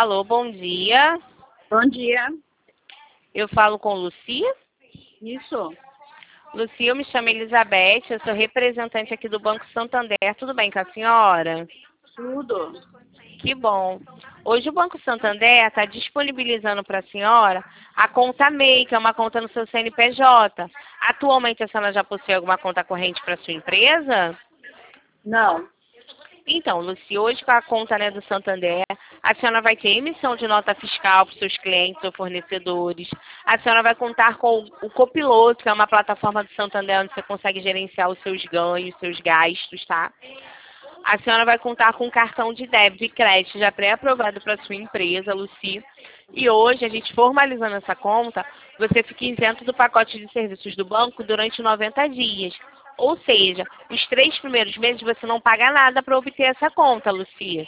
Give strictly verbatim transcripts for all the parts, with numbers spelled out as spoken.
Alô, bom dia. Bom dia. Eu falo com Lucia. Isso. Lucia, eu me chamo Elizabeth, eu sou representante aqui do Banco Santander. Tudo bem com a senhora? Tudo. Que bom. Hoje o Banco Santander está disponibilizando para a senhora a conta M E I, que é uma conta no seu C N P J. Atualmente a senhora já possui alguma conta corrente para sua empresa? Não. Então, Luci, hoje com a conta, né, do Santander, a senhora vai ter emissão de nota fiscal para os seus clientes ou fornecedores. A senhora vai contar com o Copiloto, que é uma plataforma do Santander onde você consegue gerenciar os seus ganhos, seus gastos, tá? A senhora vai contar com um cartão de débito e crédito já pré-aprovado para sua empresa, Luci. E hoje, a gente formalizando essa conta, você fica isento do pacote de serviços do banco durante noventa dias. Ou seja, os três primeiros meses você não paga nada para obter essa conta, Lucia.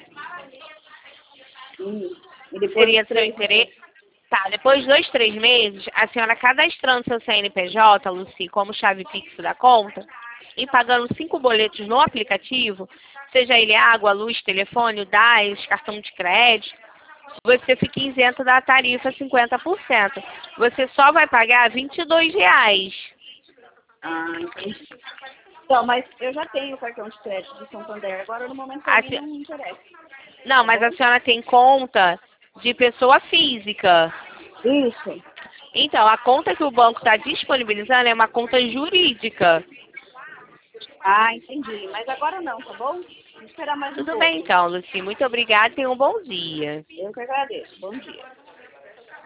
Hum. E depois Seria de seu três interesse? Tá, depois de dois, três meses, a senhora cadastrando seu C N P J, Luci, como chave Pix da conta, e pagando cinco boletos no aplicativo, seja ele água, luz, telefone, o D A S, cartão de crédito, você fica isento da tarifa cinquenta por cento. Você só vai pagar vinte e dois reais. Ah, entendi. Então, mas eu já tenho o cartão de crédito do Santander. Agora, no momento, pra A mim se- não me interessa. Não, Tá mas a bom? senhora tem conta de pessoa física. Isso. Então, a conta que o banco está disponibilizando é uma conta jurídica. Ah, entendi. Mas agora não, tá bom? Vou esperar mais um Tudo pouco. bem então, Luci. Muito obrigada e tenha um bom dia. Eu que agradeço. Bom dia.